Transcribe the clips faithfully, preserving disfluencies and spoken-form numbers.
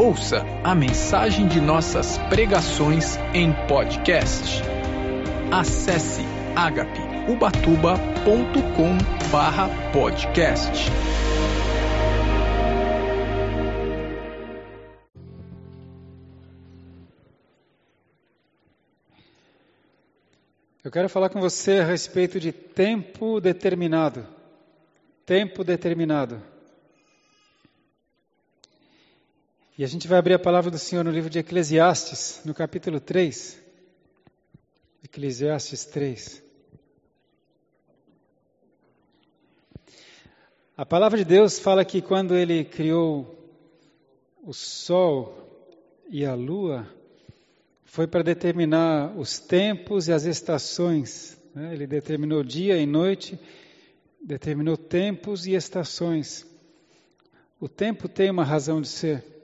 Ouça a mensagem de nossas pregações em podcast. Acesse agape ubatuba ponto com barra podcast. Eu quero falar com você a respeito de tempo determinado. Tempo determinado. E a gente vai abrir a palavra do Senhor no livro de Eclesiastes, no capítulo três. Eclesiastes três. A palavra de Deus fala que quando Ele criou o sol e a lua, foi para determinar os tempos e as estações. Né? Ele determinou dia e noite, determinou tempos e estações. O tempo tem uma razão de ser.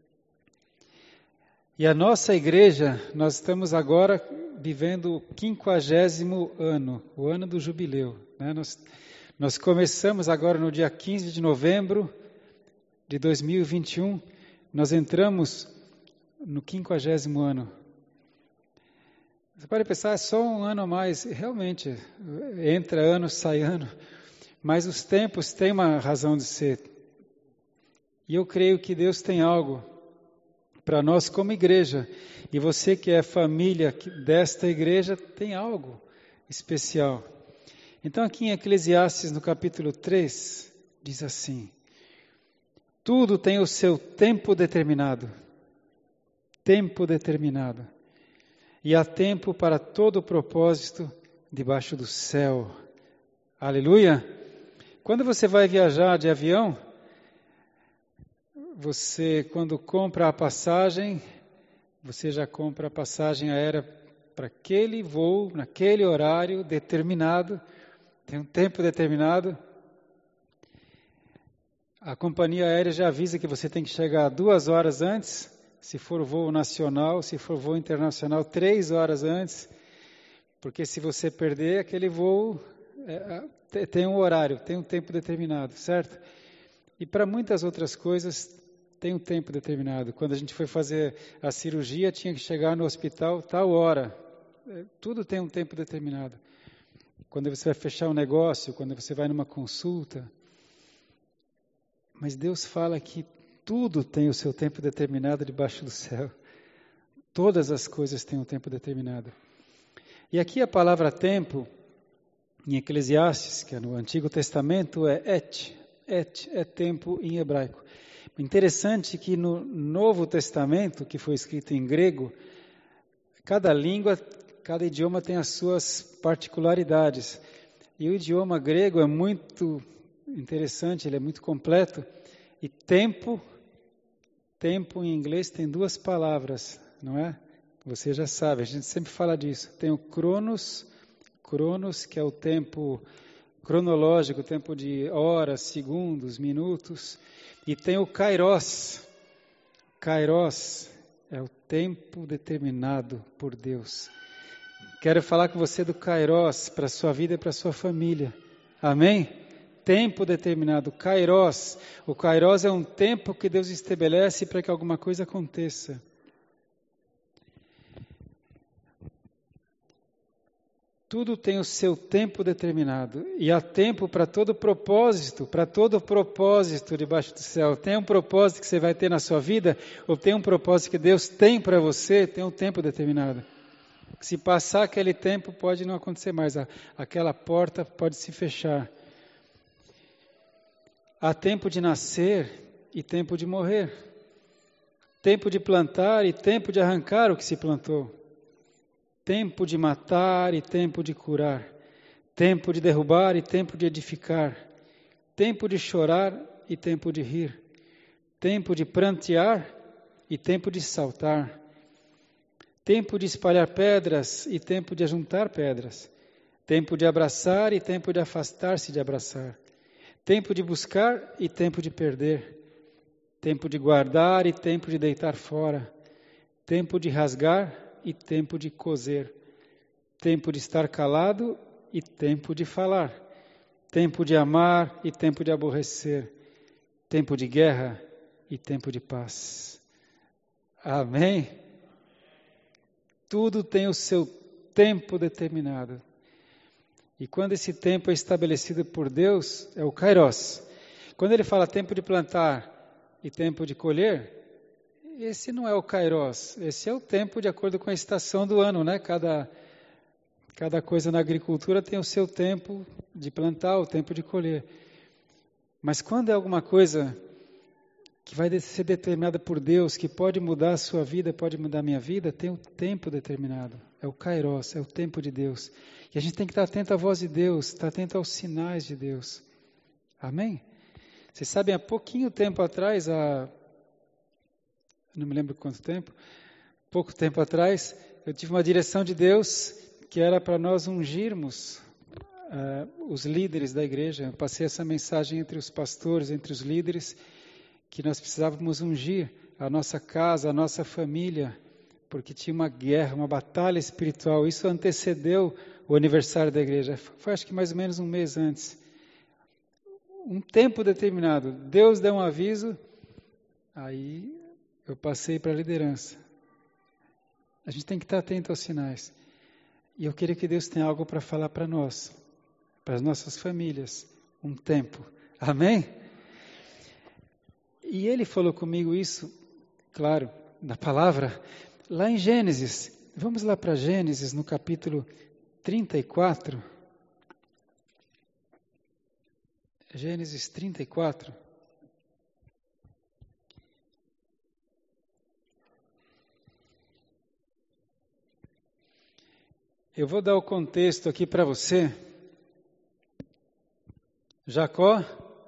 E a nossa igreja, nós estamos agora vivendo o quinquagésimo ano, o ano do jubileu. Né? Nós, nós começamos agora no dia quinze de novembro de dois mil e vinte e um, nós entramos no quinquagésimo ano. Você pode pensar, é só um ano a mais. Realmente, entra ano, sai ano. Mas os tempos têm uma razão de ser. E eu creio que Deus tem algo para nós como igreja. E você que é família desta igreja tem algo especial. Então aqui em Eclesiastes, no capítulo três, diz assim: tudo tem o seu tempo determinado. Tempo determinado. E há tempo para todo o propósito debaixo do céu. Aleluia! Quando você vai viajar de avião, você, quando compra a passagem, você já compra a passagem aérea para aquele voo, naquele horário determinado, tem um tempo determinado. A companhia aérea já avisa que você tem que chegar duas horas antes, se for voo nacional, se for voo internacional, três horas antes, porque se você perder aquele voo, é, tem um horário, tem um tempo determinado, certo? E para muitas outras coisas, tem um tempo determinado. Quando a gente foi fazer a cirurgia, tinha que chegar no hospital tal hora. Tudo tem um tempo determinado. Quando você vai fechar um negócio, quando você vai numa consulta. Mas Deus fala que tudo tem o seu tempo determinado debaixo do céu. Todas as coisas têm um tempo determinado. E aqui a palavra tempo, em Eclesiastes, que é no Antigo Testamento, é et. Et é tempo em hebraico. Interessante que no Novo Testamento, que foi escrito em grego, cada língua, cada idioma tem as suas particularidades. E o idioma grego é muito interessante, ele é muito completo. E tempo, tempo em inglês tem duas palavras, não é? Você já sabe, a gente sempre fala disso. Tem o cronos, cronos, que é o tempo cronológico, o tempo de horas, segundos, minutos. E tem o kairos. Kairos é o tempo determinado por Deus. Quero falar com você do kairos para a sua vida e para a sua família. Amém? Tempo determinado, kairos. O kairos é um tempo que Deus estabelece para que alguma coisa aconteça. Tudo tem o seu tempo determinado. E há tempo para todo propósito, para todo propósito debaixo do céu. Tem um propósito que você vai ter na sua vida, ou tem um propósito que Deus tem para você, tem um tempo determinado. Se passar aquele tempo, pode não acontecer mais. Aquela porta pode se fechar. Há tempo de nascer e tempo de morrer. Tempo de plantar e tempo de arrancar o que se plantou. Tempo de matar e tempo de curar. Tempo de derrubar e tempo de edificar. Tempo de chorar e tempo de rir. Tempo de prantear e tempo de saltar. Tempo de espalhar pedras e tempo de ajuntar pedras. Tempo de abraçar e tempo de afastar-se de abraçar. Tempo de buscar e tempo de perder. Tempo de guardar e tempo de deitar fora. Tempo de rasgar e tempo de coser, tempo de estar calado e tempo de falar, tempo de amar e tempo de aborrecer, tempo de guerra e tempo de paz. Amém? Tudo tem o seu tempo determinado. E quando esse tempo é estabelecido por Deus, é o Kairos. Quando ele fala tempo de plantar e tempo de colher, esse não é o Kairos, esse é o tempo de acordo com a estação do ano, né? Cada, cada coisa na agricultura tem o seu tempo de plantar, o tempo de colher. Mas quando é alguma coisa que vai ser determinada por Deus, que pode mudar a sua vida, pode mudar a minha vida, tem um tempo determinado. É o Kairos, é o tempo de Deus. E a gente tem que estar atento à voz de Deus, estar atento aos sinais de Deus. Amém? Vocês sabem, há pouquinho tempo atrás, há, não me lembro quanto tempo, pouco tempo atrás, eu tive uma direção de Deus que era para nós ungirmos uh, os líderes da igreja. Eu passei essa mensagem entre os pastores, entre os líderes, que nós precisávamos ungir a nossa casa, a nossa família, porque tinha uma guerra, uma batalha espiritual. Isso antecedeu o aniversário da igreja. Foi acho que mais ou menos um mês antes. Um tempo determinado. Deus deu um aviso, aí eu passei para a liderança. A gente tem que estar atento aos sinais. E eu queria que Deus tenha algo para falar para nós, para as nossas famílias. Um tempo. Amém? E ele falou comigo isso, claro, na palavra, lá em Gênesis. Vamos lá para Gênesis, no capítulo trinta e quatro. Gênesis trinta e quatro. Eu vou dar o contexto aqui para você. Jacó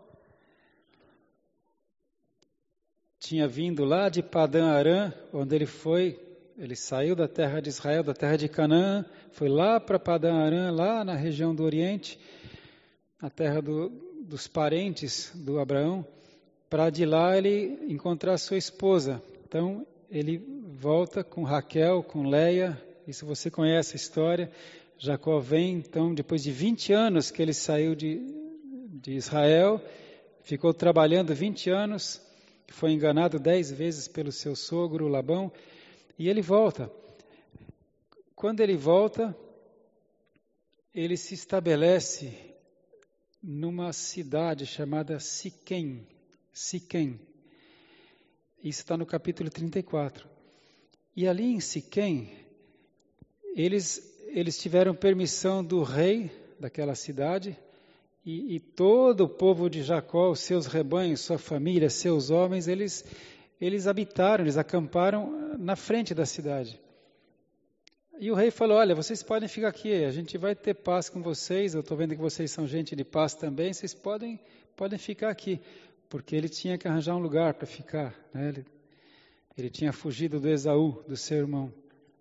tinha vindo lá de Padã Arã, onde ele foi, ele saiu da terra de Israel, da terra de Canaã, foi lá para Padã Arã, lá na região do Oriente, a terra do, dos parentes do Abraão, para de lá ele encontrar sua esposa. Então, ele volta com Raquel, com Leia, isso você conhece a história. Jacó vem, então, depois de vinte anos que ele saiu de, de Israel, ficou trabalhando vinte anos, foi enganado dez vezes pelo seu sogro Labão, e ele volta. Quando ele volta, ele se estabelece numa cidade chamada Siquém. Siquém. Isso está no capítulo trinta e quatro. E ali em Siquém, eles, eles tiveram permissão do rei daquela cidade, e, e todo o povo de Jacó, os seus rebanhos, sua família, seus homens, eles, eles habitaram, eles acamparam na frente da cidade. E o rei falou, olha, vocês podem ficar aqui, a gente vai ter paz com vocês, eu estou vendo que vocês são gente de paz também, vocês podem, podem ficar aqui. Porque ele tinha que arranjar um lugar para ficar, né? Ele, ele tinha fugido do Esaú, do seu irmão.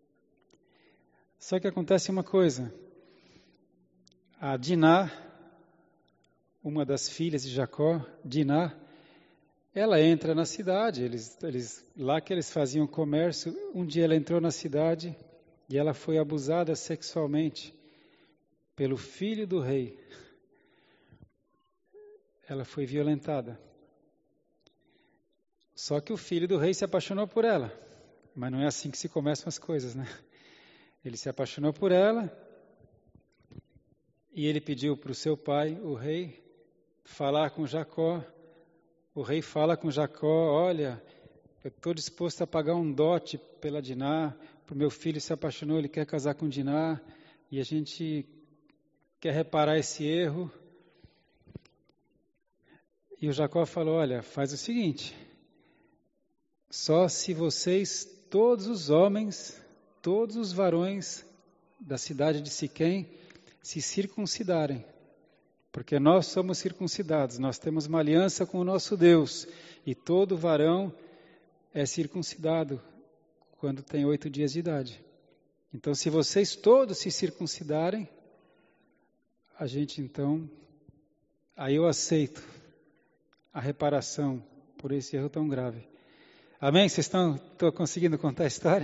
Só que acontece uma coisa, a Diná, uma das filhas de Jacó, Diná, ela entra na cidade, eles, eles, lá que eles faziam comércio, um dia ela entrou na cidade e ela foi abusada sexualmente pelo filho do rei. Ela foi violentada. Só que o filho do rei se apaixonou por ela, mas não é assim que se começam as coisas, né? Ele se apaixonou por ela e ele pediu para o seu pai, o rei, falar com Jacó. O rei fala com Jacó, olha, eu estou disposto a pagar um dote pela Diná, para o meu filho se apaixonou, ele quer casar com Diná, e a gente quer reparar esse erro. E o Jacó falou, olha, faz o seguinte, só se vocês, todos os homens, todos os varões da cidade de Siquém, se circuncidarem. Porque nós somos circuncidados, nós temos uma aliança com o nosso Deus. E todo varão é circuncidado quando tem oito dias de idade. Então, se vocês todos se circuncidarem, a gente então, aí eu aceito a reparação por esse erro tão grave. Amém? Vocês estão, estão conseguindo contar a história?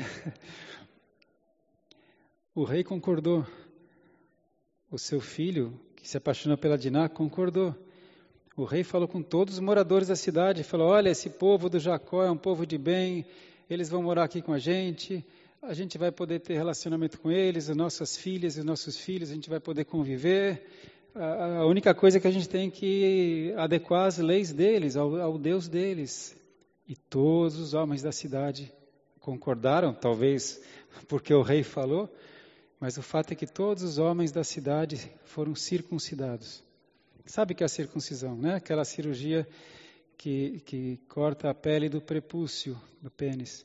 O rei concordou. O seu filho, que se apaixonou pela Diná, concordou. O rei falou com todos os moradores da cidade, falou, olha, esse povo do Jacó é um povo de bem, eles vão morar aqui com a gente, a gente vai poder ter relacionamento com eles, as nossas filhas e os nossos filhos, a gente vai poder conviver. A única coisa é que a gente tem que adequar as leis deles, ao, ao Deus deles. E todos os homens da cidade concordaram, talvez porque o rei falou, mas o fato é que todos os homens da cidade foram circuncidados. Sabe o que é a circuncisão, né? Aquela cirurgia que, que corta a pele do prepúcio, do pênis.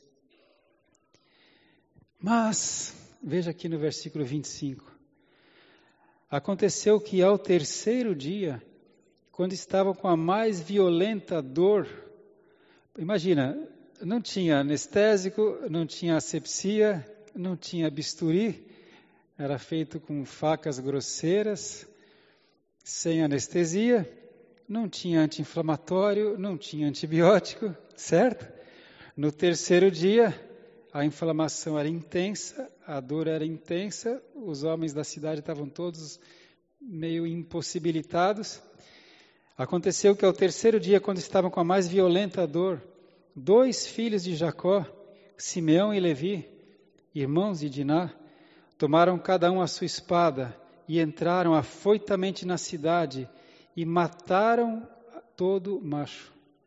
Mas, veja aqui no versículo vinte e cinco. Aconteceu que ao terceiro dia, quando estavam com a mais violenta dor, imagina, não tinha anestésico, não tinha asepsia, não tinha bisturi, era feito com facas grosseiras, sem anestesia, não tinha anti-inflamatório, não tinha antibiótico, certo? No terceiro dia, a inflamação era intensa, a dor era intensa, os homens da cidade estavam todos meio impossibilitados. Aconteceu que ao terceiro dia, quando estavam com a mais violenta dor, dois filhos de Jacó, Simeão e Levi, irmãos de Diná, tomaram cada um a sua espada e entraram afoitamente na cidade e mataram todo macho.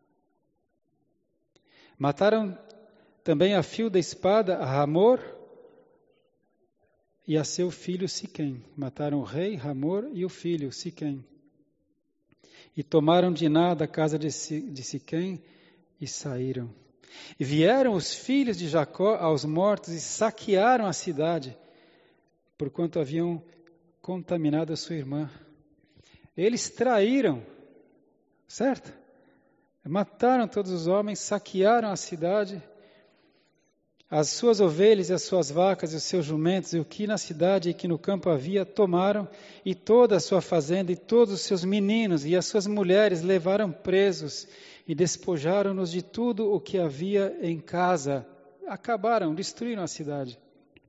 Mataram também a fio da espada a Ramor e a seu filho Siquém. Mataram o rei, Ramor, e o filho Siquém. E tomaram Diná da casa de Siquém e saíram. E vieram os filhos de Jacó aos mortos e saquearam a cidade, porquanto haviam contaminado a sua irmã. Eles traíram, certo? Mataram todos os homens, saquearam a cidade, as suas ovelhas e as suas vacas e os seus jumentos, e o que na cidade e que no campo havia, tomaram, e toda a sua fazenda e todos os seus meninos e as suas mulheres levaram presos e despojaram-nos de tudo o que havia em casa. Acabaram, destruíram a cidade.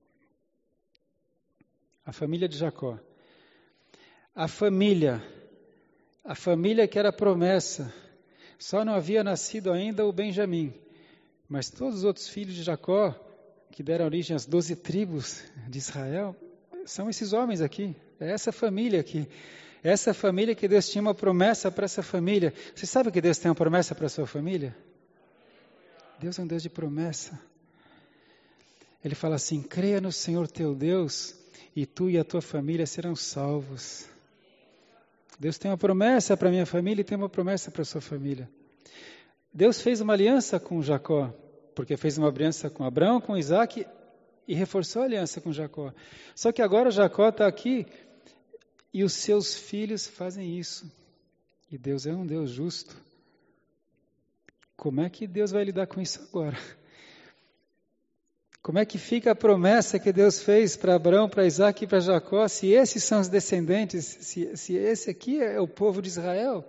A família de Jacó. A família, a família que era promessa. Só não havia nascido ainda o Benjamim. Mas todos os outros filhos de Jacó, que deram origem às doze tribos de Israel, são esses homens aqui. É essa família aqui. Essa família que Deus tinha uma promessa para essa família. Você sabe que Deus tem uma promessa para a sua família? Deus é um Deus de promessa. Ele fala assim: creia no Senhor teu Deus e tu e a tua família serão salvos. Deus tem uma promessa para a minha família e tem uma promessa para a sua família. Deus fez uma aliança com Jacó, porque fez uma aliança com Abraão, com Isaac, e reforçou a aliança com Jacó. Só que agora Jacó está aqui e os seus filhos fazem isso. E Deus é um Deus justo. Como é que Deus vai lidar com isso agora? Como é que fica a promessa que Deus fez para Abraão, para Isaac e para Jacó, se esses são os descendentes, se, se esse aqui é o povo de Israel?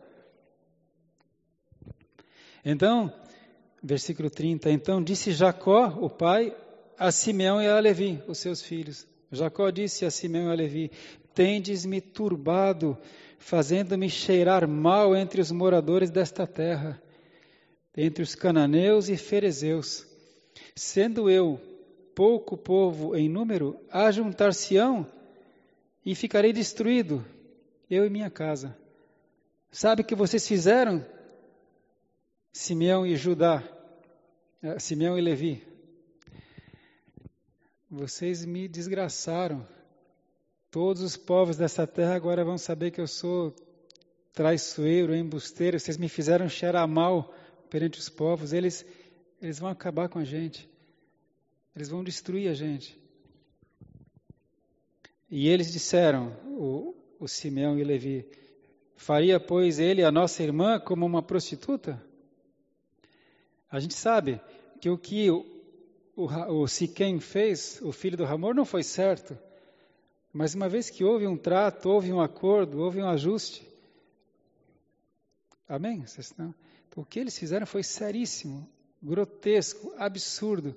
Então, versículo trinta, então disse Jacó, o pai, a Simeão e a Levi, os seus filhos. Jacó disse a Simeão e a Levi: tendes-me turbado, fazendo-me cheirar mal entre os moradores desta terra, entre os cananeus e ferezeus. Sendo eu pouco povo em número, ajuntar-se-ão e ficarei destruído, eu e minha casa. Sabe o que vocês fizeram? Simeão e Judá, Simeão e Levi, vocês me desgraçaram. Todos os povos dessa terra agora vão saber que eu sou traiçoeiro, embusteiro. Vocês me fizeram cheirar mal perante os povos. Eles, eles vão acabar com a gente. Eles vão destruir a gente. E eles disseram, o, o Simeão e Levi: faria, pois, ele a nossa irmã como uma prostituta? A gente sabe que o que o, o, o Siquém fez, o filho do Ramor, não foi certo. Mas uma vez que houve um trato, houve um acordo, houve um ajuste. Amém? Então, o que eles fizeram foi seríssimo, grotesco, absurdo.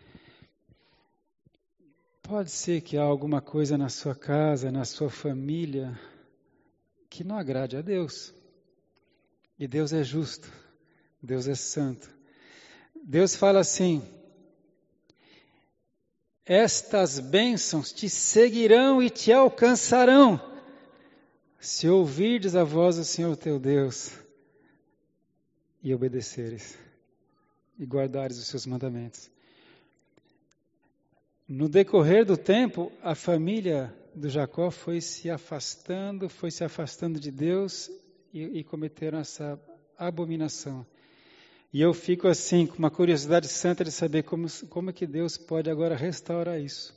Pode ser que há alguma coisa na sua casa, na sua família, que não agrade a Deus. E Deus é justo, Deus é santo. Deus fala assim: estas bênçãos te seguirão e te alcançarão, se ouvirdes a voz do Senhor teu Deus e obedeceres e guardares os seus mandamentos. No decorrer do tempo, a família do Jacó foi se afastando, foi se afastando de Deus e, e cometeram essa abominação. E eu fico assim, com uma curiosidade santa de saber como, como é que Deus pode agora restaurar isso.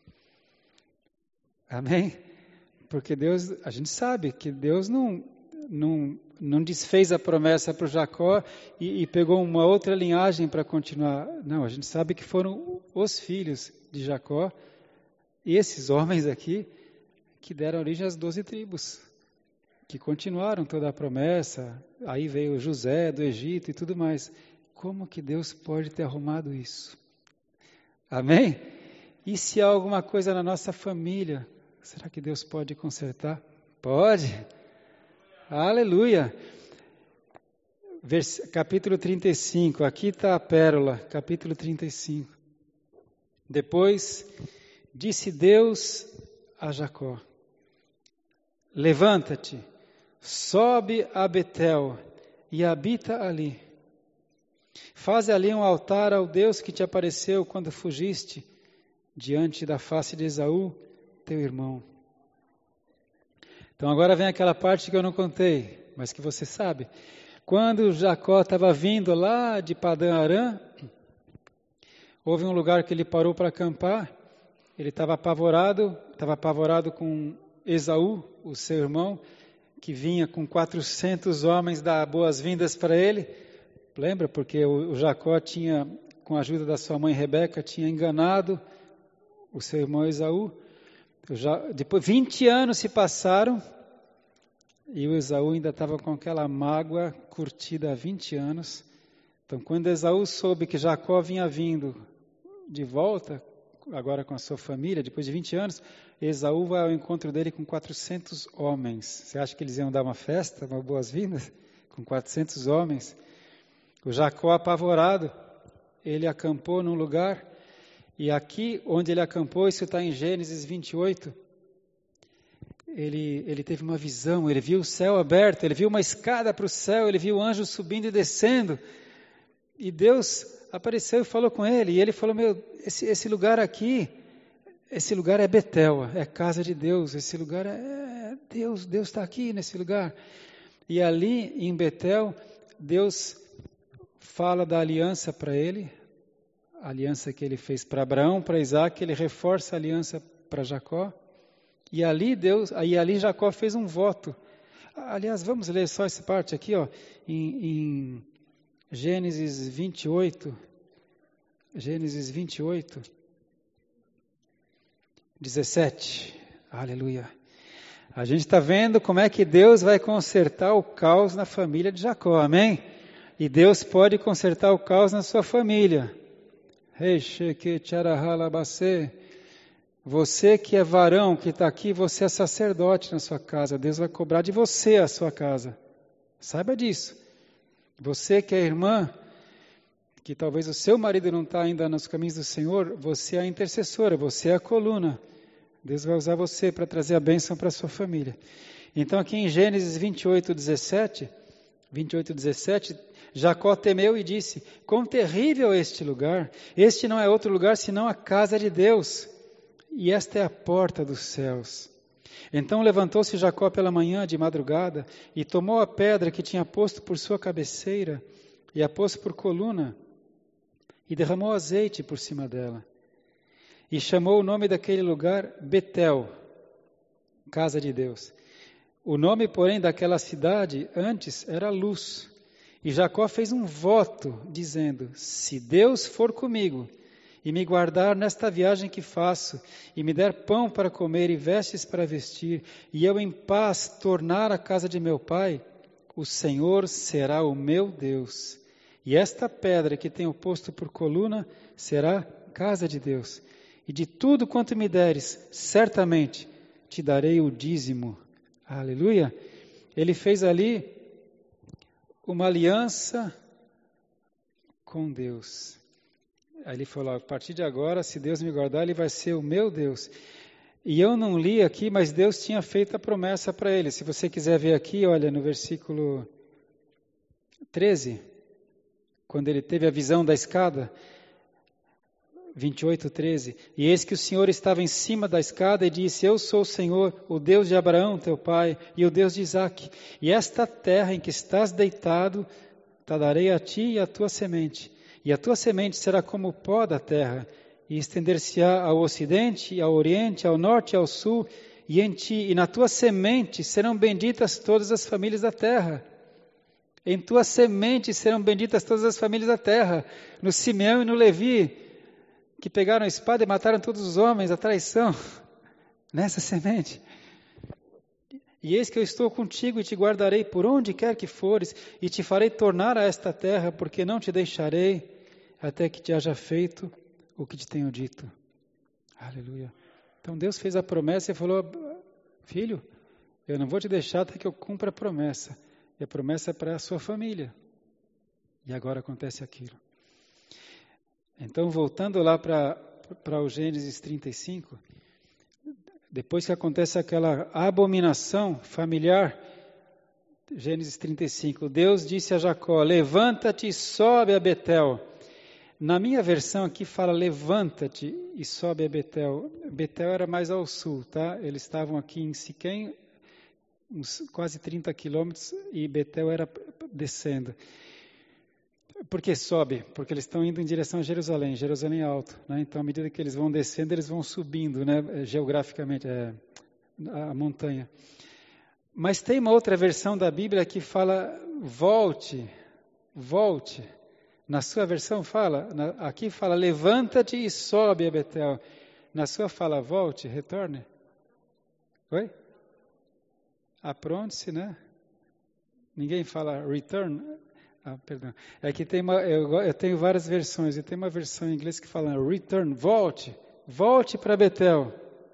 Amém? Porque Deus, a gente sabe que Deus não, não, não desfez a promessa para o Jacó e, e pegou uma outra linhagem para continuar. Não, a gente sabe que foram os filhos de Jacó, e esses homens aqui, que deram origem às doze tribos, que continuaram toda a promessa. Aí veio José do Egito e tudo mais. Como que Deus pode ter arrumado isso? Amém? E se há alguma coisa na nossa família, será que Deus pode consertar? Pode. Aleluia. Vers... Capítulo trinta e cinco, aqui está a pérola, capítulo trinta e cinco. Depois, disse Deus a Jacó: levanta-te, sobe a Betel e habita ali. Faze ali um altar ao Deus que te apareceu quando fugiste diante da face de Esaú, teu irmão. Então agora vem aquela parte que eu não contei, mas que você sabe. Quando Jacó estava vindo lá de Padã Arã, houve um lugar que ele parou para acampar. Ele estava apavorado, estava apavorado com Esaú, o seu irmão, que vinha com quatrocentos homens dar boas-vindas para ele. Lembra? Porque o Jacó tinha, com a ajuda da sua mãe Rebeca, tinha enganado o seu irmão Esaú. Já, depois, vinte anos se passaram e o Esaú ainda estava com aquela mágoa curtida há vinte anos. Então, quando Esaú soube que Jacó vinha vindo de volta, agora com a sua família, depois de vinte anos, Esaú vai ao encontro dele com quatrocentos homens. Você acha que eles iam dar uma festa, uma boas-vindas? Com quatrocentos homens. O Jacó, apavorado, ele acampou num lugar, e aqui onde ele acampou, isso está em Gênesis vinte e oito, ele, ele teve uma visão, ele viu o céu aberto, ele viu uma escada para o céu, ele viu anjos subindo e descendo, e Deus apareceu e falou com ele, e ele falou: meu, esse, esse lugar aqui, esse lugar é Betel, é casa de Deus, esse lugar é Deus, Deus está aqui nesse lugar. E ali em Betel, Deus fala da aliança para ele, a aliança que ele fez para Abraão, para Isaac, ele reforça a aliança para Jacó, e ali Deus, aí ali Jacó fez um voto. Aliás, vamos ler só essa parte aqui, ó, em, em Gênesis vinte e oito, Gênesis vinte e oito, dezessete, aleluia. A gente está vendo como é que Deus vai consertar o caos na família de Jacó, amém? E Deus pode consertar o caos na sua família. Você que é varão, que está aqui, você é sacerdote na sua casa. Deus vai cobrar de você a sua casa. Saiba disso. Você que é irmã, que talvez o seu marido não está ainda nos caminhos do Senhor, você é a intercessora, você é a coluna. Deus vai usar você para trazer a bênção para a sua família. Então aqui em Gênesis vinte e oito, dezessete, vinte e oito, dezessete, Jacó temeu e disse: quão terrível é este lugar! Este não é outro lugar senão a casa de Deus, e esta é a porta dos céus. Então levantou-se Jacó pela manhã de madrugada e tomou a pedra que tinha posto por sua cabeceira e a pôs por coluna e derramou azeite por cima dela. E chamou o nome daquele lugar Betel, casa de Deus. O nome, porém, daquela cidade antes era Luz. E Jacó fez um voto, dizendo: se Deus for comigo e me guardar nesta viagem que faço, e me der pão para comer e vestes para vestir, e eu em paz tornar a casa de meu pai, o Senhor será o meu Deus. E esta pedra que tenho posto por coluna será casa de Deus. E de tudo quanto me deres, certamente te darei o dízimo. Aleluia! Ele fez ali uma aliança com Deus. Aí ele falou, a partir de agora, se Deus me guardar, ele vai ser o meu Deus. E eu não li aqui, mas Deus tinha feito a promessa para ele. Se você quiser ver aqui, olha, no versículo treze, quando ele teve a visão da escada, vinte e oito, treze. E eis que o Senhor estava em cima da escada e disse, eu sou o Senhor, o Deus de Abraão, teu pai, e o Deus de Isaque. E esta terra em que estás deitado, te darei a ti e a tua semente. E a tua semente será como o pó da terra, e estender-se-á ao ocidente, ao oriente, ao norte e ao sul, e em ti e na tua semente serão benditas todas as famílias da terra. Em tua semente serão benditas todas as famílias da terra. No Simeão e no Levi, que pegaram a espada e mataram todos os homens, a traição, nessa semente. E eis que eu estou contigo e te guardarei por onde quer que fores, e te farei tornar a esta terra, porque não te deixarei até que te haja feito o que te tenho dito. Aleluia. Então Deus fez a promessa e falou, filho, eu não vou te deixar até que eu cumpra a promessa. E a promessa é para a sua família. E agora acontece aquilo. Então, voltando lá para para o Gênesis trinta e cinco, depois que acontece aquela abominação familiar, Gênesis trinta e cinco, Deus disse a Jacó, levanta-te e sobe a Betel. Na minha versão aqui fala, levanta-te e sobe a Betel. Betel era mais ao sul, tá? Eles estavam aqui em Siquém, uns quase trinta quilômetros, e Betel era descendo. Por que sobe? Porque eles estão indo em direção a Jerusalém, Jerusalém é alto, né? Então, à medida que eles vão descendo, eles vão subindo, né? Geograficamente, é, a montanha. Mas tem uma outra versão da Bíblia que fala, volte, volte. Na sua versão fala, na, aqui fala, levanta-te e sobe a Betel. Na sua fala, volte, retorne. Oi? Apronte-se, né? Ninguém fala return. Ah, perdão. É que tem uma, eu, eu tenho várias versões. E tem uma versão em inglês que fala return, volte. Volte para Betel.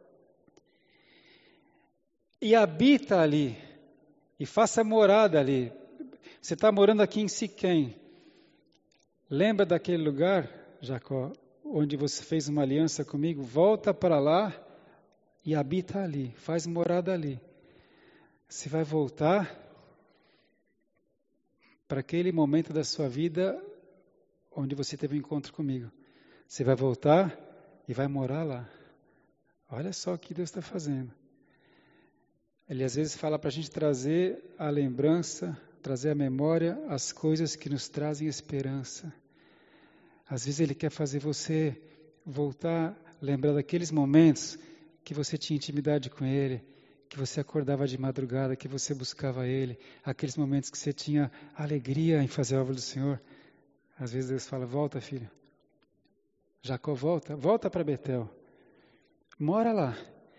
E habita ali. E faça morada ali. Você está morando aqui em Siquém. Lembra daquele lugar, Jacó, onde você fez uma aliança comigo? Volta para lá e habita ali. Faz morada ali. Você vai voltar para aquele momento da sua vida onde você teve um encontro comigo. Você vai voltar e vai morar lá. Olha só o que Deus está fazendo. Ele às vezes fala para a gente trazer a lembrança, trazer à memória as coisas que nos trazem esperança. Às vezes Ele quer fazer você voltar, lembrar daqueles momentos que você tinha intimidade com Ele, que você acordava de madrugada, que você buscava Ele, aqueles momentos que você tinha alegria em fazer a obra do Senhor. Às vezes Deus fala, volta filho, Jacó volta, volta para Betel, mora lá.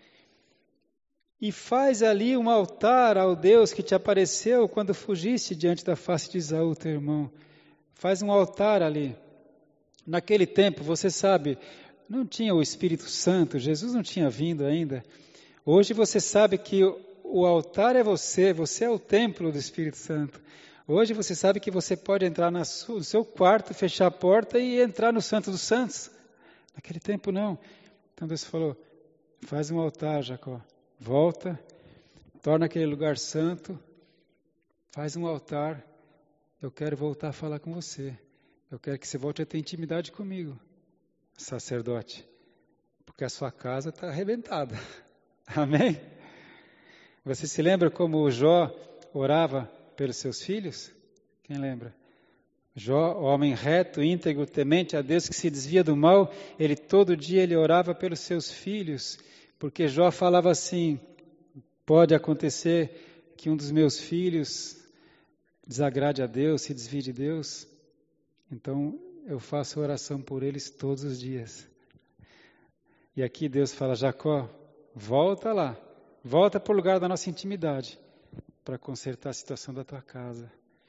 E faz ali um altar ao Deus que te apareceu quando fugiste diante da face de Esaú, teu irmão. Faz um altar ali. Naquele tempo, você sabe, não tinha o Espírito Santo, Jesus não tinha vindo ainda. Hoje você sabe que o altar é você, você é o templo do Espírito Santo. Hoje você sabe que você pode entrar no seu quarto, fechar a porta e entrar no Santo dos Santos. Naquele tempo não. Então Deus falou, faz um altar, Jacó. Volta, torna aquele lugar santo, faz um altar. Eu quero voltar a falar com você. Eu quero que você volte a ter intimidade comigo, sacerdote. Porque a sua casa está arrebentada. Amém? Você se lembra como o Jó orava pelos seus filhos? Quem lembra? Jó, homem reto, íntegro, temente a Deus, que se desvia do mal, ele todo dia ele orava pelos seus filhos, porque Jó falava assim, pode acontecer que um dos meus filhos desagrade a Deus, se desvie de Deus, então eu faço oração por eles todos os dias. E aqui Deus fala, Jacó, volta lá, volta para o lugar da nossa intimidade, para consertar a situação da tua casa.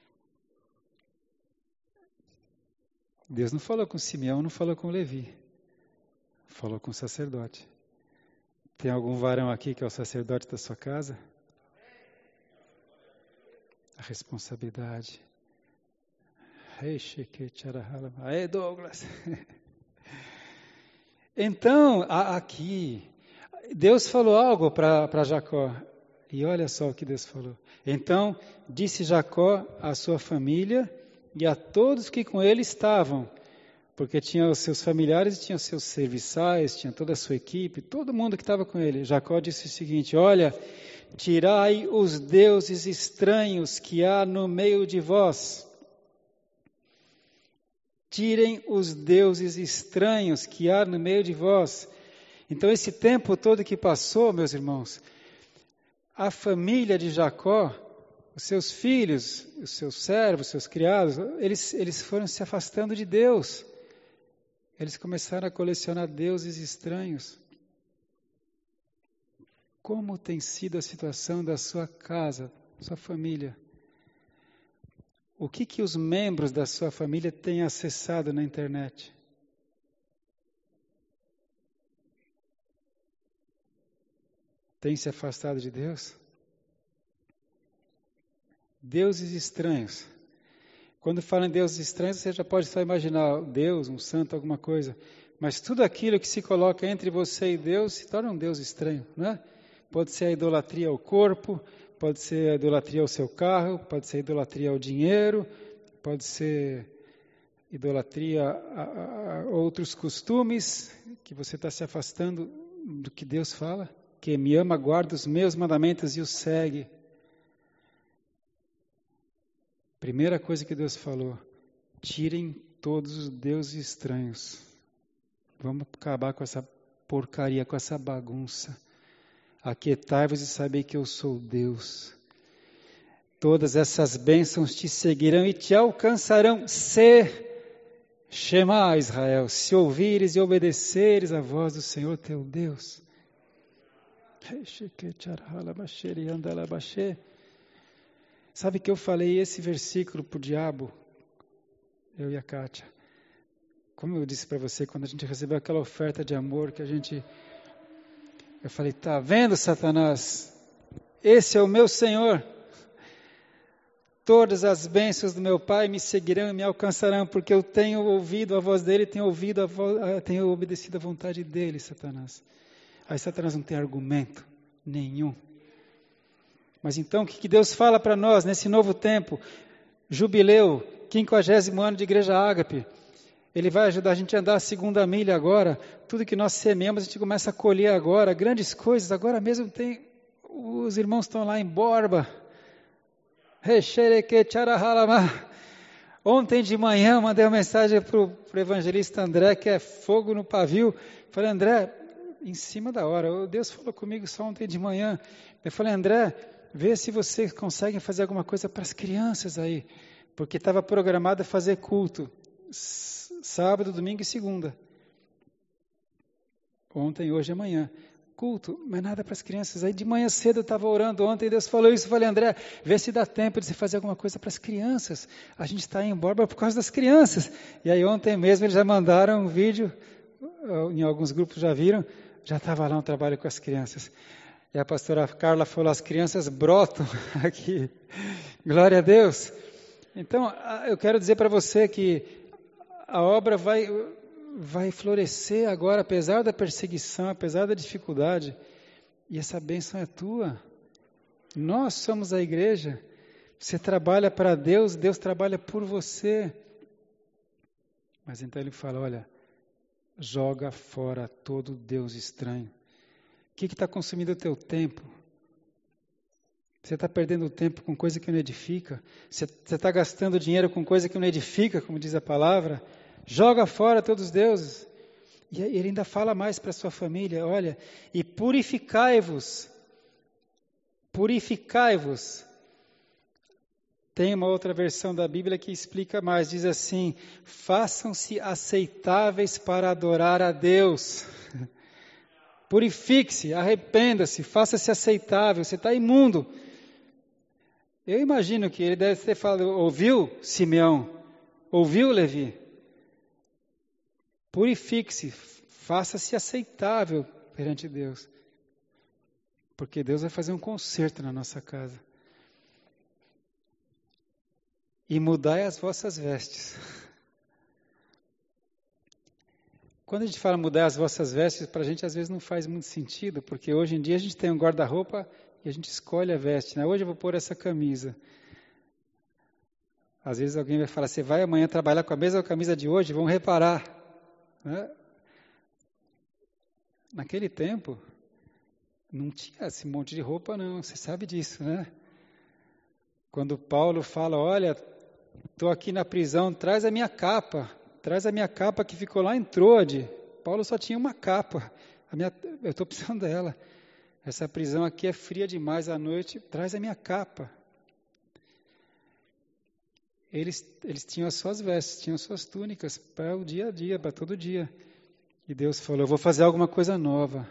Deus não falou com Simeão, não falou com Levi, falou com o sacerdote. Tem algum varão aqui que é o sacerdote da sua casa? A responsabilidade. Aê, Douglas. Então, a- aqui, Deus falou algo para Jacó. E olha só o que Deus falou. Então, disse Jacó à sua família e a todos que com ele estavam, porque tinha os seus familiares, tinha os seus serviçais, tinha toda a sua equipe, todo mundo que estava com ele. Jacó disse o seguinte: olha, tirai os deuses estranhos que há no meio de vós. Tirem os deuses estranhos que há no meio de vós. Então, esse tempo todo que passou, meus irmãos, a família de Jacó, os seus filhos, os seus servos, os seus criados, eles, eles foram se afastando de Deus. Eles começaram a colecionar deuses estranhos. Como tem sido a situação da sua casa, sua família? O que que os membros da sua família têm acessado na internet? Tem se afastado de Deus? Deuses estranhos. Quando falam em deuses estranhos, você já pode só imaginar Deus, um santo, alguma coisa. Mas tudo aquilo que se coloca entre você e Deus se torna um Deus estranho, não é? Pode ser a idolatria ao corpo, pode ser a idolatria ao seu carro, pode ser a idolatria ao dinheiro, pode ser idolatria a, a outros costumes, que você está se afastando do que Deus fala. Quem me ama, guarda os meus mandamentos e os segue. Primeira coisa que Deus falou: tirem todos os deuses estranhos. Vamos acabar com essa porcaria, com essa bagunça. Aquietai-vos e sabei que eu sou Deus. Todas essas bênçãos te seguirão e te alcançarão, se Shema Israel, se ouvires e obedeceres a voz do Senhor teu Deus. Sabe que eu falei esse versículo para o diabo, eu e a Kátia. Como eu disse para você, quando a gente recebeu aquela oferta de amor, que a gente... Eu falei, tá vendo, Satanás? Esse é o meu Senhor. Todas as bênçãos do meu Pai me seguirão e me alcançarão, porque eu tenho ouvido a voz dele, tenho, ouvido a vo... tenho obedecido a vontade dele, Satanás. Aí Satanás não tem argumento nenhum. Mas então, o que Deus fala para nós nesse novo tempo? Jubileu, quinquagésimo ano de Igreja Ágape. Ele vai ajudar a gente a andar a segunda milha agora. Tudo que nós semeamos, a gente começa a colher agora. Grandes coisas. Agora mesmo tem... Os irmãos estão lá em Borba. Ontem de manhã, eu mandei uma mensagem para o evangelista André, que é fogo no pavio. Falei, André, em cima da hora. Deus falou comigo só ontem de manhã. Eu falei, André, vê se vocês conseguem fazer alguma coisa para as crianças aí. Porque estava programado fazer culto. Sábado, domingo e segunda. Ontem, hoje e amanhã. Culto, mas nada para as crianças. Aí de manhã cedo eu estava orando ontem, Deus falou isso. Eu falei, André, vê se dá tempo de você fazer alguma coisa para as crianças. A gente está em Borba por causa das crianças. E aí ontem mesmo eles já mandaram um vídeo, em alguns grupos já viram, já estava lá um trabalho com as crianças. E a pastora Carla falou, as crianças brotam aqui. Glória a Deus. Então, eu quero dizer para você que a obra vai, vai florescer agora, apesar da perseguição, apesar da dificuldade. E essa bênção é tua. Nós somos a igreja. Você trabalha para Deus, Deus trabalha por você. Mas então ele fala, olha, joga fora todo Deus estranho. O que está consumindo o teu tempo? Você está perdendo tempo com coisa que não edifica. Você está gastando dinheiro com coisa que não edifica, como diz a palavra. Joga fora todos os deuses. E ele ainda fala mais para a sua família. Olha, e purificai-vos. Purificai-vos. Tem uma outra versão da Bíblia que explica mais. Diz assim, façam-se aceitáveis para adorar a Deus. Purifique-se, arrependa-se, faça-se aceitável. Você está imundo. Eu imagino que ele deve ter falado, ouviu, Simeão? Ouviu, Levi? Purifique-se, faça-se aceitável perante Deus. Porque Deus vai fazer um concerto na nossa casa. E mudai as vossas vestes. Quando a gente fala mudar as vossas vestes, para a gente às vezes não faz muito sentido, porque hoje em dia a gente tem um guarda-roupa e a gente escolhe a veste, né? Hoje eu vou pôr essa camisa. Às vezes alguém vai falar, você vai amanhã trabalhar com a mesma camisa de hoje? Vão reparar. Né? Naquele tempo, não tinha esse monte de roupa não, você sabe disso, né? Quando Paulo fala, olha, estou aqui na prisão, traz a minha capa, traz a minha capa que ficou lá em Troade. Paulo só tinha uma capa, a minha, eu estou precisando dela. Essa prisão aqui é fria demais à noite, traz a minha capa. Eles, eles tinham as suas vestes, tinham as suas túnicas para o dia a dia, para todo dia. E Deus falou, eu vou fazer alguma coisa nova.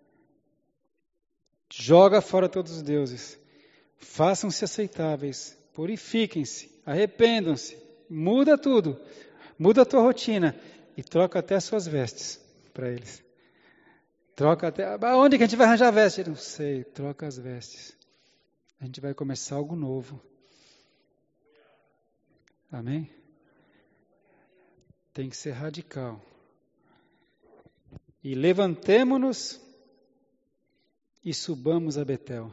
Joga fora todos os deuses. Façam-se aceitáveis. Purifiquem-se. Arrependam-se. Muda tudo. Muda a tua rotina. E troca até as suas vestes para eles. Troca até... Onde que a gente vai arranjar veste? Não sei. Troca as vestes. A gente vai começar algo novo. Amém? Tem que ser radical. E levantemo-nos e subamos a Betel.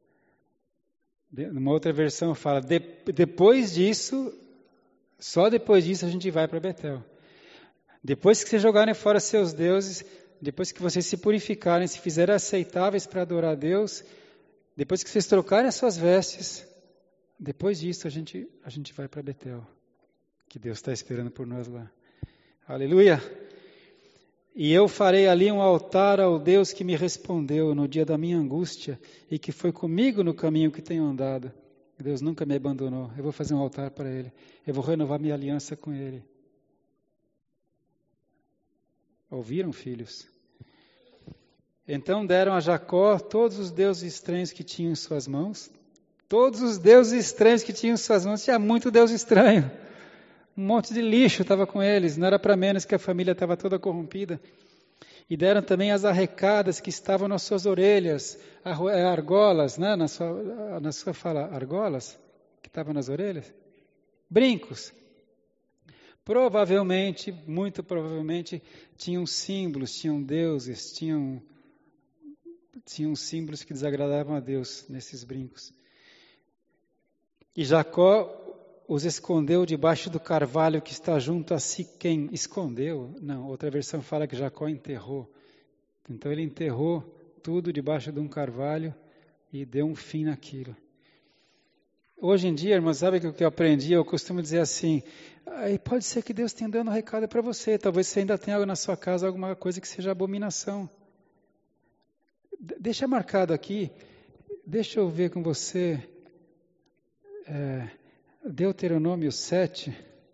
Numa outra versão fala, de, depois disso, só depois disso a gente vai para Betel. Depois que vocês jogarem fora seus deuses, depois que vocês se purificarem, se fizerem aceitáveis para adorar a Deus, depois que vocês trocarem as suas vestes, depois disso a gente, a gente vai para Betel, que Deus está esperando por nós lá. Aleluia! E eu farei ali um altar ao Deus que me respondeu no dia da minha angústia e que foi comigo no caminho que tenho andado. Deus nunca me abandonou. Eu vou fazer um altar para Ele. Eu vou renovar minha aliança com Ele. Ouviram, filhos? Então deram a Jacó todos os deuses estranhos que tinham em suas mãos. Todos os deuses estranhos que tinham em suas mãos. Tinha muito Deus estranho. Um monte de lixo estava com eles, não era para menos que a família estava toda corrompida. E deram também as arrecadas que estavam nas suas orelhas, argolas, né? na, sua, na sua fala, argolas, que estavam nas orelhas? Brincos. Provavelmente, muito provavelmente, tinham símbolos, tinham deuses, tinham, tinham símbolos que desagradavam a Deus nesses brincos. E Jacó os escondeu debaixo do carvalho que está junto a Siquém. Escondeu? Não, outra versão fala que Jacó enterrou. Então ele enterrou tudo debaixo de um carvalho e deu um fim naquilo. Hoje em dia, irmãos, sabe o que eu aprendi? Eu costumo dizer assim, aí pode ser que Deus tenha dando um recado para você. Talvez você ainda tenha algo na sua casa, alguma coisa que seja abominação. Deixa marcado aqui, deixa eu ver com você... É, Deuteronômio sete,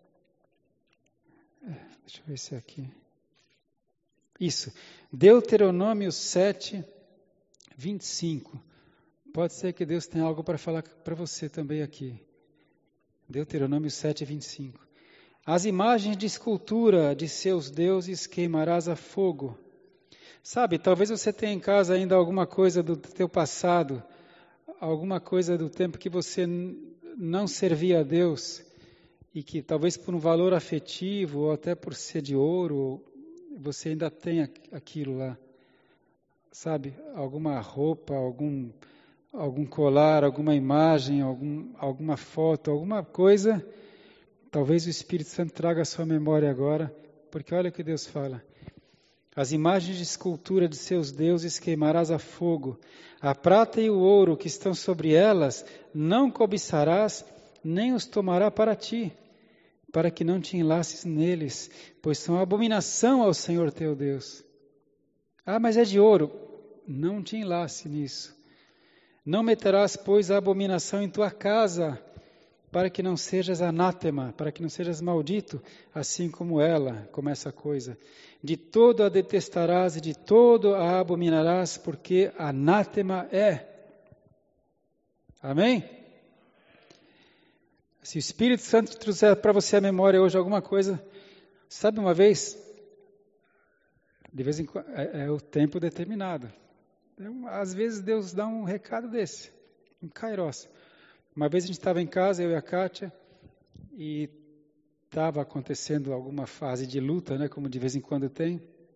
deixa eu ver se é aqui, isso, Deuteronômio sete, vinte e cinco, pode ser que Deus tenha algo para falar para você também aqui, Deuteronômio sete, vinte e cinco, as imagens de escultura de seus deuses queimarás a fogo, sabe, talvez você tenha em casa ainda alguma coisa do teu passado, alguma coisa do tempo que você não servia a Deus e que talvez por um valor afetivo ou até por ser de ouro, você ainda tem aquilo lá, sabe? Alguma roupa, algum, algum colar, alguma imagem, algum, alguma foto, alguma coisa, talvez o Espírito Santo traga à sua memória agora, porque olha o que Deus fala. As imagens de escultura de seus deuses queimarás a fogo. A prata e o ouro que estão sobre elas não cobiçarás, nem os tomará para ti, para que não te enlaces neles, pois são abominação ao Senhor teu Deus. Ah, mas é de ouro. Não te enlace nisso. Não meterás, pois, a abominação em tua casa, para que não sejas anátema, para que não sejas maldito, assim como ela, como essa coisa. De todo a detestarás e de todo a abominarás, porque anátema é. Amém? Se o Espírito Santo trouxer para você a memória hoje alguma coisa, sabe uma vez, de vez em quando, é, é o tempo determinado. Então, às vezes Deus dá um recado desse, um kairos. Uma vez a gente estava em casa, eu e a Kátia, e estava acontecendo alguma fase de luta, né, como de vez em quando tem.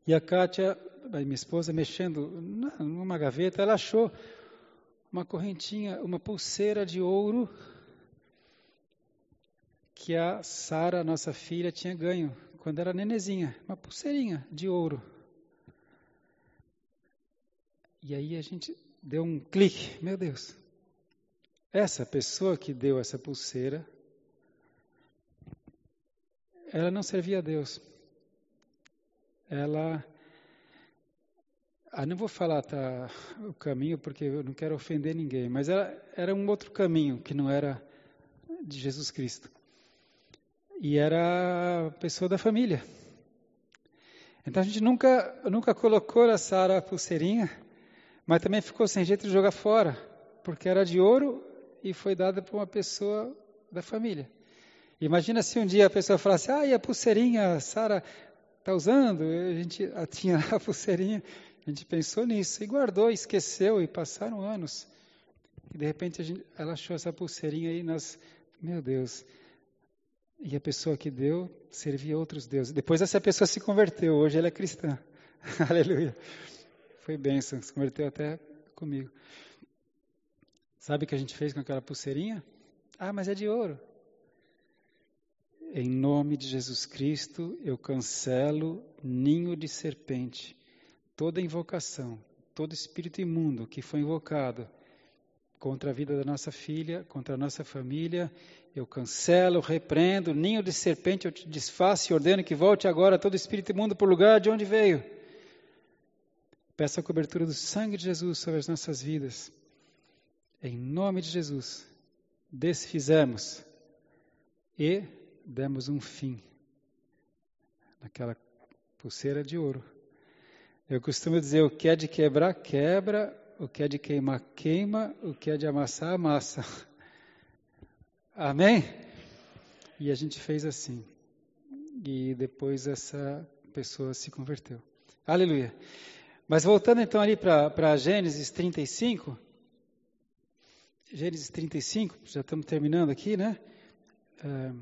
E a Kátia, a minha esposa, mexendo numa gaveta, ela achou uma correntinha, uma pulseira de ouro que a Sara, nossa filha, tinha ganho quando era nenezinha. Uma pulseirinha de ouro. E aí a gente deu um clique. Meu Deus. Essa pessoa que deu essa pulseira, ela não servia a Deus. Ela... Ah, não vou falar tá, o caminho, porque eu não quero ofender ninguém, mas ela, era um outro caminho, que não era de Jesus Cristo. E era a pessoa da família. Então a gente nunca, nunca colocou na Sara a pulseirinha, mas também ficou sem jeito de jogar fora, porque era de ouro e foi dada para uma pessoa da família. Imagina se um dia a pessoa falasse, ah, e a pulseirinha, a Sara está usando? A gente a tinha a pulseirinha, a gente pensou nisso e guardou, esqueceu e passaram anos. E de repente a gente, ela achou essa pulseirinha aí, nós, meu Deus. E a pessoa que deu servia outros deuses. Depois essa pessoa se converteu, hoje ela é cristã. Aleluia. Foi bênção, se converteu até comigo. Sabe o que a gente fez com aquela pulseirinha? Ah, mas é de ouro. Em nome de Jesus Cristo, eu cancelo ninho de serpente. Toda invocação, todo espírito imundo que foi invocado contra a vida da nossa filha, contra a nossa família, eu cancelo, repreendo, ninho de serpente eu te desfaço e ordeno que volte agora todo espírito imundo para o lugar de onde veio. Peço a cobertura do sangue de Jesus sobre as nossas vidas. Em nome de Jesus, desfizemos e demos um fim naquela pulseira de ouro. Eu costumo dizer, o que é de quebrar, quebra, o que é de queimar, queima, o que é de amassar, amassa. Amém? E a gente fez assim. E depois essa pessoa se converteu. Aleluia. Mas voltando então ali para Gênesis trinta e cinco. Gênesis trinta e cinco, já estamos terminando aqui, né? Uh,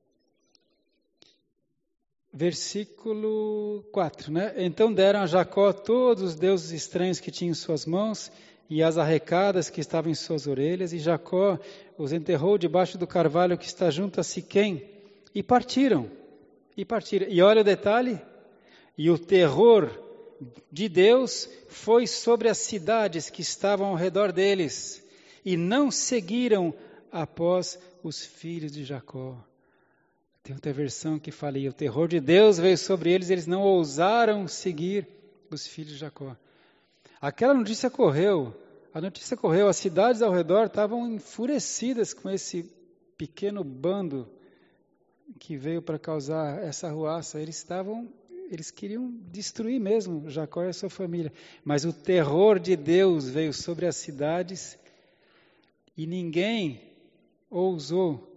versículo quatro, né? Então deram a Jacó todos os deuses estranhos que tinham em suas mãos e as arrecadas que estavam em suas orelhas, e Jacó os enterrou debaixo do carvalho que está junto a Siquém, e partiram, e partiram. E olha o detalhe, e o terror de Deus foi sobre as cidades que estavam ao redor deles, e não seguiram após os filhos de Jacó. Tem outra versão que fala, e o terror de Deus veio sobre eles, eles não ousaram seguir os filhos de Jacó. Aquela notícia correu, a notícia correu, as cidades ao redor estavam enfurecidas com esse pequeno bando que veio para causar essa ruaça. Eles estavam, eles queriam destruir mesmo Jacó e a sua família. Mas o terror de Deus veio sobre as cidades e ninguém ousou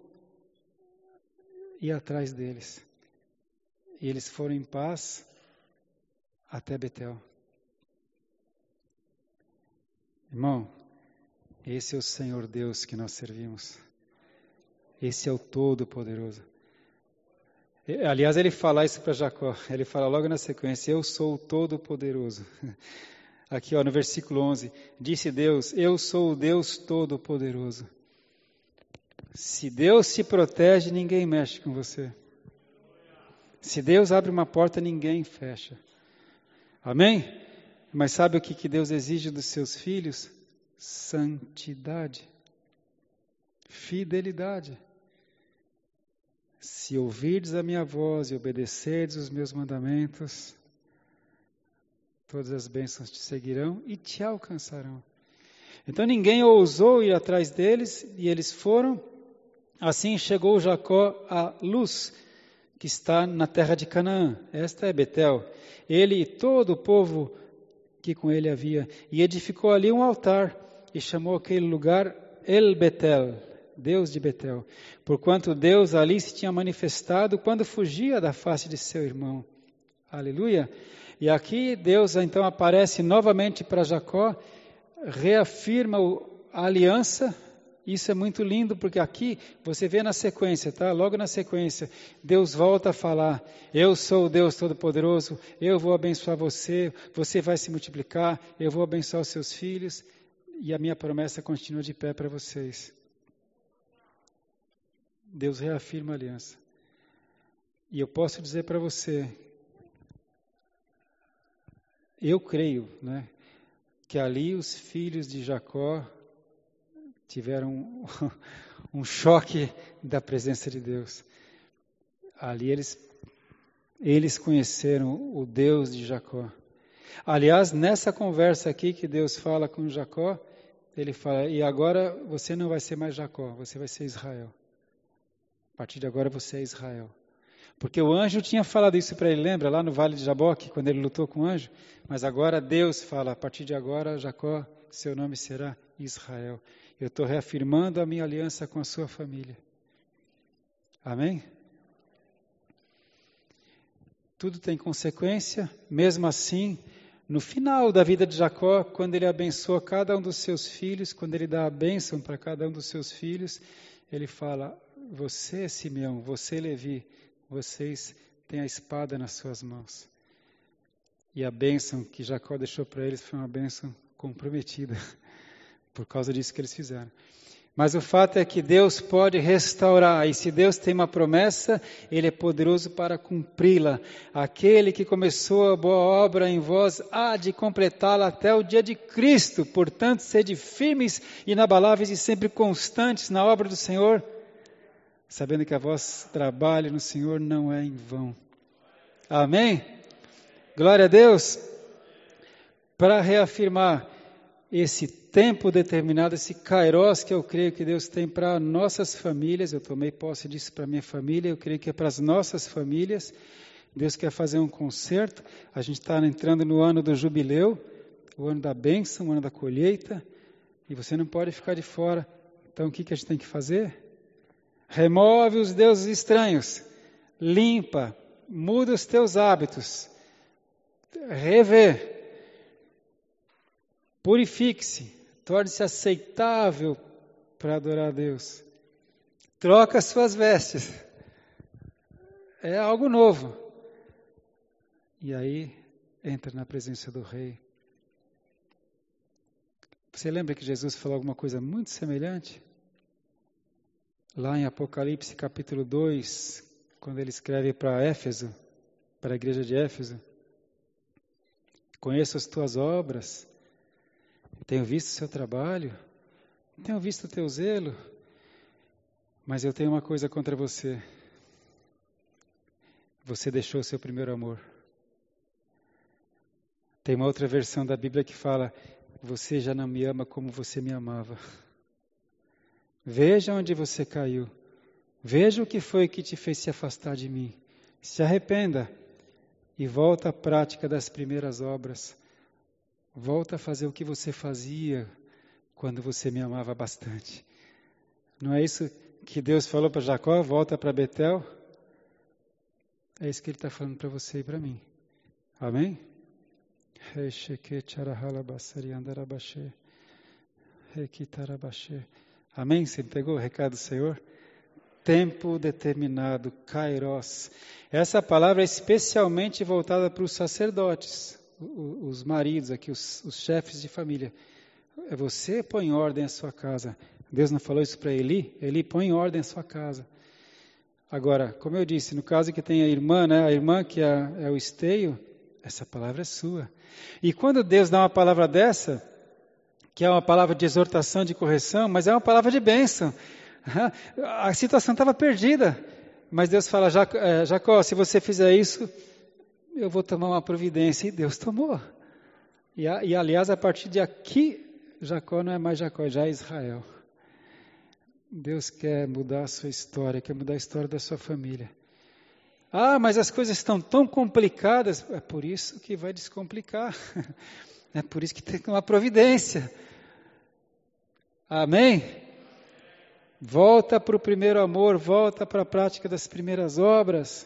ir atrás deles. E eles foram em paz até Betel. Irmão, esse é o Senhor Deus que nós servimos. Esse é o Todo-Poderoso. Aliás, ele fala isso para Jacó. Ele fala logo na sequência, eu sou o Todo-Poderoso. Aqui ó, no versículo onze, disse Deus, eu sou o Deus Todo-Poderoso. Se Deus se protege, ninguém mexe com você. Se Deus abre uma porta, ninguém fecha. Amém? Mas sabe o que, que Deus exige dos seus filhos? Santidade. Fidelidade. Se ouvirdes a minha voz e obedecerdes os meus mandamentos, todas as bênçãos te seguirão e te alcançarão. Então ninguém ousou ir atrás deles e eles foram. Assim chegou Jacó a Luz, que está na terra de Canaã. Esta é Betel. Ele e todo o povo que com ele havia. E edificou ali um altar e chamou aquele lugar El Betel, Deus de Betel. Porquanto Deus ali se tinha manifestado quando fugia da face de seu irmão. Aleluia. E aqui Deus então aparece novamente para Jacó, reafirma a aliança Isso é muito lindo, porque aqui você vê na sequência, tá? Logo na sequência, Deus volta a falar: eu sou o Deus Todo-Poderoso, eu vou abençoar você, você vai se multiplicar, eu vou abençoar os seus filhos, e a minha promessa continua de pé para vocês. Deus reafirma a aliança. E eu posso dizer para você, eu creio, né, que ali os filhos de Jacó tiveram um, um choque da presença de Deus. Ali eles, eles conheceram o Deus de Jacó. Aliás, nessa conversa aqui que Deus fala com Jacó, ele fala: e agora você não vai ser mais Jacó, você vai ser Israel. A partir de agora você é Israel. Porque o anjo tinha falado isso para ele, lembra? Lá no Vale de Jaboque, quando ele lutou com o anjo. Mas agora Deus fala: a partir de agora, Jacó, seu nome será Israel. Eu estou reafirmando a minha aliança com a sua família. Amém? Tudo tem consequência. Mesmo assim, no final da vida de Jacó, quando ele abençoa cada um dos seus filhos, quando ele dá a bênção para cada um dos seus filhos, ele fala: você, Simeão, você, Levi, vocês têm a espada nas suas mãos. E a bênção que Jacó deixou para eles foi uma bênção comprometida, por causa disso que eles fizeram. Mas o fato é que Deus pode restaurar, e se Deus tem uma promessa, Ele é poderoso para cumpri-la. Aquele que começou a boa obra em vós há de completá-la até o dia de Cristo. Portanto, sede firmes, inabaláveis e sempre constantes na obra do Senhor, sabendo que a vosso trabalho no Senhor não é em vão. Amém? Glória a Deus. Para reafirmar esse tempo determinado, esse kairos que eu creio que Deus tem para nossas famílias, eu tomei posse disso para minha família, eu creio que é para as nossas famílias. Deus quer fazer um concerto, a gente está entrando no ano do jubileu, o ano da bênção, o ano da colheita, e você não pode ficar de fora. Então o que, que a gente tem que fazer? Remove os deuses estranhos, limpa, muda os teus hábitos, revê, purifique-se, torne-se aceitável para adorar a Deus. Troca as suas vestes, é algo novo. E aí entra na presença do Rei. Você lembra que Jesus falou alguma coisa muito semelhante? Lá em Apocalipse capítulo dois, quando ele escreve para Éfeso, para a igreja de Éfeso: conheço as tuas obras, tenho visto o seu trabalho, tenho visto o teu zelo, mas eu tenho uma coisa contra você. Você deixou o seu primeiro amor. Tem uma outra versão da Bíblia que fala: você já não me ama como você me amava. Veja onde você caiu. Veja o que foi que te fez se afastar de mim. Se arrependa e volta à prática das primeiras obras. Volta a fazer o que você fazia quando você me amava bastante. Não é isso que Deus falou para Jacó? Volta para Betel. É isso que Ele está falando para você e para mim. Amém? Amém? Você pegou o recado do Senhor? Tempo determinado, kairos. Essa palavra é especialmente voltada para os sacerdotes, os maridos aqui, os, os chefes de família. Você põe em ordem a sua casa. Deus não falou isso para Eli? Eli, põe em ordem a sua casa. Agora, como eu disse, no caso que tem a irmã, né, a irmã que é, é o esteio, essa palavra é sua. E quando Deus dá uma palavra dessa, que é uma palavra de exortação, de correção, mas é uma palavra de bênção. A situação estava perdida, mas Deus fala: Jacó, se você fizer isso, eu vou tomar uma providência. E Deus tomou. E, e aliás, a partir de aqui, Jacó não é mais Jacó, já é Israel. Deus quer mudar a sua história, quer mudar a história da sua família. Ah, mas as coisas estão tão complicadas. É por isso que vai descomplicar. É por isso que tem uma providência. Amém? Volta para o primeiro amor, volta para a prática das primeiras obras.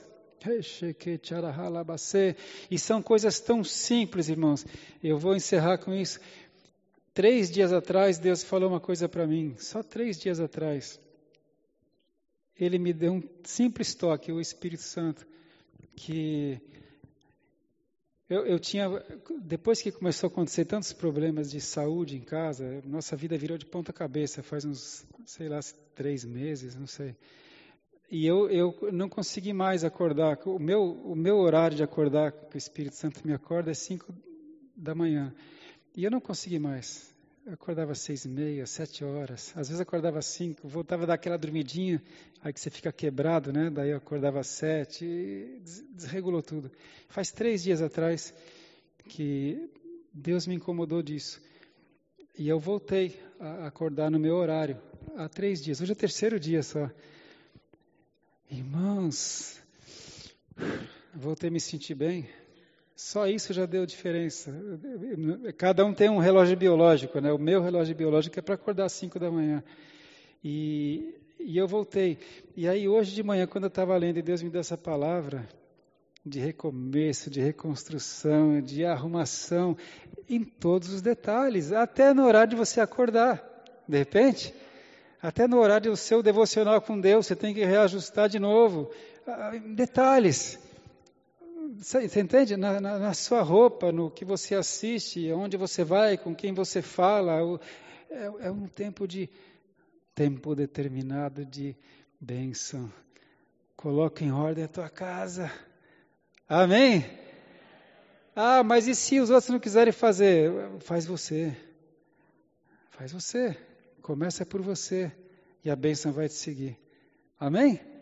E são coisas tão simples, irmãos. Eu vou encerrar com isso. Três dias atrás, Deus falou uma coisa para mim, só três dias atrás. Ele me deu um simples toque, o Espírito Santo, que eu, eu tinha, depois que começou a acontecer tantos problemas de saúde em casa, nossa vida virou de ponta cabeça, faz uns, sei lá, três meses, não sei. E eu, eu não consegui mais acordar, o meu, o meu horário de acordar, que o Espírito Santo me acorda, é cinco da manhã. E eu não consegui mais. Eu acordava às seis e meia, sete horas. Às vezes eu acordava às cinco, voltava daquela dormidinha, aí que você fica quebrado, né? Daí eu acordava às sete, e desregulou tudo. Faz três dias atrás que Deus me incomodou disso. E eu voltei a acordar no meu horário, há três dias. Hoje é o terceiro dia só. Irmãos, voltei a me sentir bem. Só isso já deu diferença. Cada um tem um relógio biológico, né? O meu relógio biológico é para acordar às cinco da manhã. E, e eu voltei. E aí hoje de manhã, quando eu estava lendo, e Deus me deu essa palavra de recomeço, de reconstrução, de arrumação, em todos os detalhes, até no horário de você acordar, de repente, até no horário do seu devocional com Deus, você tem que reajustar de novo. Detalhes. Você entende? Na, na, na sua roupa, no que você assiste, onde você vai, com quem você fala. O, é, é um tempo de tempo determinado de bênção. Coloca em ordem a tua casa. Amém? Ah, mas e se os outros não quiserem fazer? Faz você. Faz você. Começa por você. E a bênção vai te seguir. Amém?